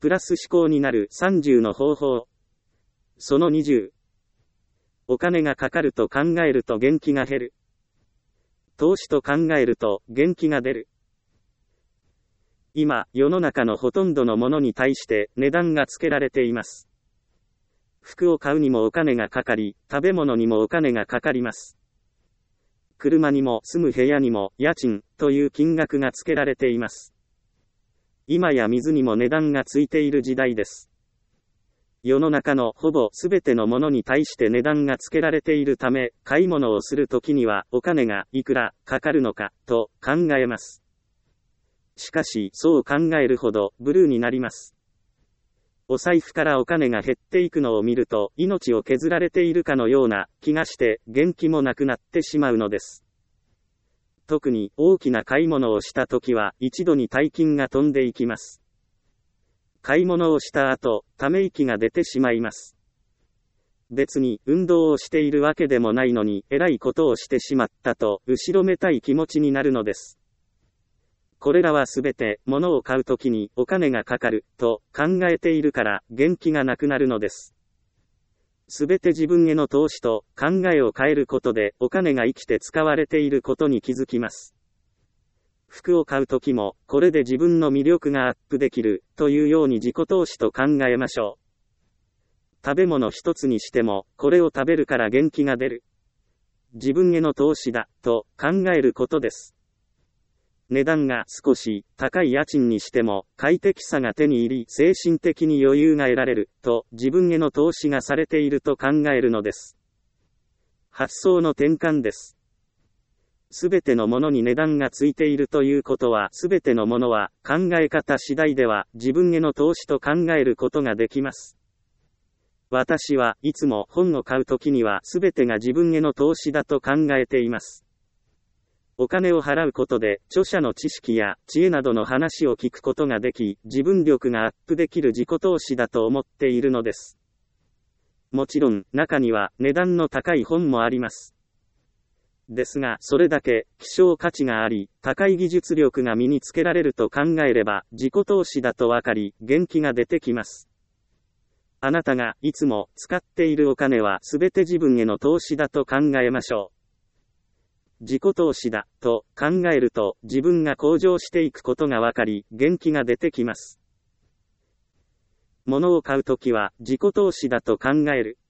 プラス思考になる30の方法。その20。お金がかかると考えると元気が減る。投資と考えると元気が出る。今、世の中のほとんどのものに対して値段がつけられています。服を買うにもお金がかかり、食べ物にもお金がかかります。車にも住む部屋にも家賃という金額がつけられています。今や水にも値段がついている時代です。世の中のほぼすべてのものに対して値段がつけられているため、買い物をするときにはお金がいくらかかるのかと考えます。しかし、そう考えるほどブルーになります。お財布からお金が減っていくのを見ると、命を削られているかのような気がして、元気もなくなってしまうのです。特に大きな買い物をしたときは、一度に大金が飛んでいきます。買い物をした後、ため息が出てしまいます。別に運動をしているわけでもないのに、えらいことをしてしまったと、後ろめたい気持ちになるのです。これらはすべて、物を買うときにお金がかかる、と考えているから、元気がなくなるのです。すべて自分への投資と考えを変えることで、お金が生きて使われていることに気づきます。服を買うときも、これで自分の魅力がアップできる、というように自己投資と考えましょう。食べ物一つにしても、これを食べるから元気が出る。自分への投資だ、と考えることです。値段が少し高い家賃にしても快適さが手に入り精神的に余裕が得られると自分への投資がされていると考えるのです。発想の転換です。すべてのものに値段がついているということはすべてのものは考え方次第では自分への投資と考えることができます。私はいつも本を買うときにはすべてが自分への投資だと考えています。お金を払うことで、著者の知識や知恵などの話を聞くことができ、自分力がアップできる自己投資だと思っているのです。もちろん、中には値段の高い本もあります。ですが、それだけ希少価値があり、高い技術力が身につけられると考えれば、自己投資だとわかり、元気が出てきます。あなたがいつも使っているお金はすべて自分への投資だと考えましょう。自己投資だ、と考えると、自分が向上していくことがわかり、元気が出てきます。物を買うときは、自己投資だと考える。